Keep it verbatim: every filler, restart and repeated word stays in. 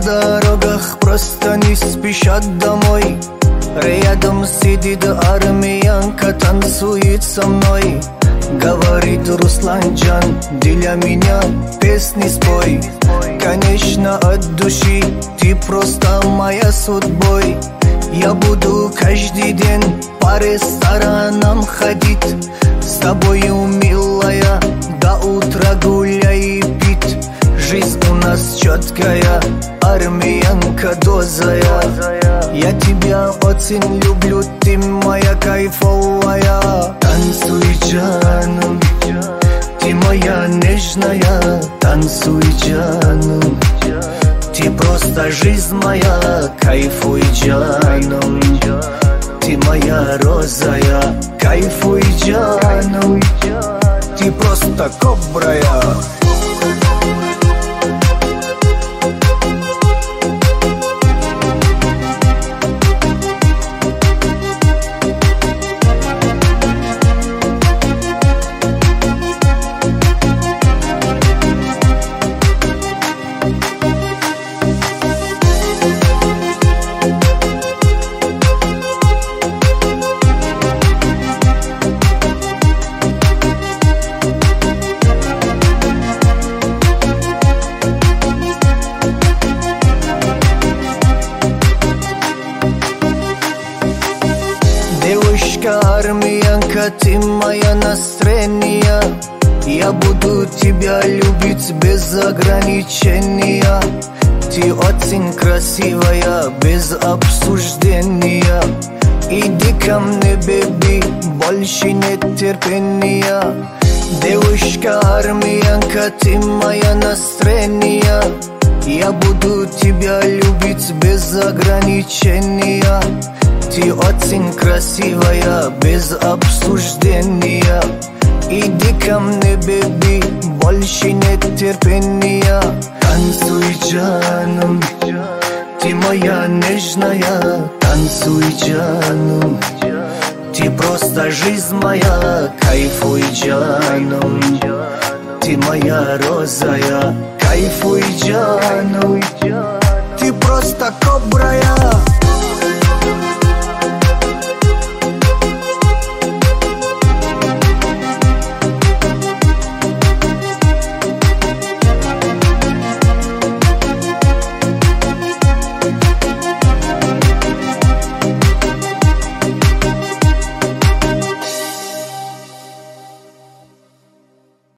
дорогах просто не спешат домой. Рядом сидит армянка, танцует со мной. Говорит: Русланджан, для меня песни спой. Конечно, от души ты просто моя судьбой. Я буду каждый день по ресторанам ходить, с тобою, милая, до утра гуляй и пить. Жизнь у нас четкая, армянка дозая. Я тебя очень люблю, ты моя кайфовая. Танцуй, джану, ты моя нежная. Танцуй, джану, ты просто жизнь моя. Кайфуй, джану, ты моя розая. Кайфуй, джану, ты просто кобрая. Девушка армянка, ты моя настроение. Я буду тебя любить без ограничения. Ты очень красивая, без обсуждения. Иди ко мне, беби, больше нет терпения. Девушка армянка, ты моя настроение. Я буду тебя любить без ограничения. Ты очень красивая, без обсуждения. Иди ко мне, беби, больше нет терпения. Танцуй, джану, ты моя нежная. Танцуй, джану, ты просто жизнь моя. Кайфуй, джану, ты моя розая. Кайфуй, джану, ты просто кобрая.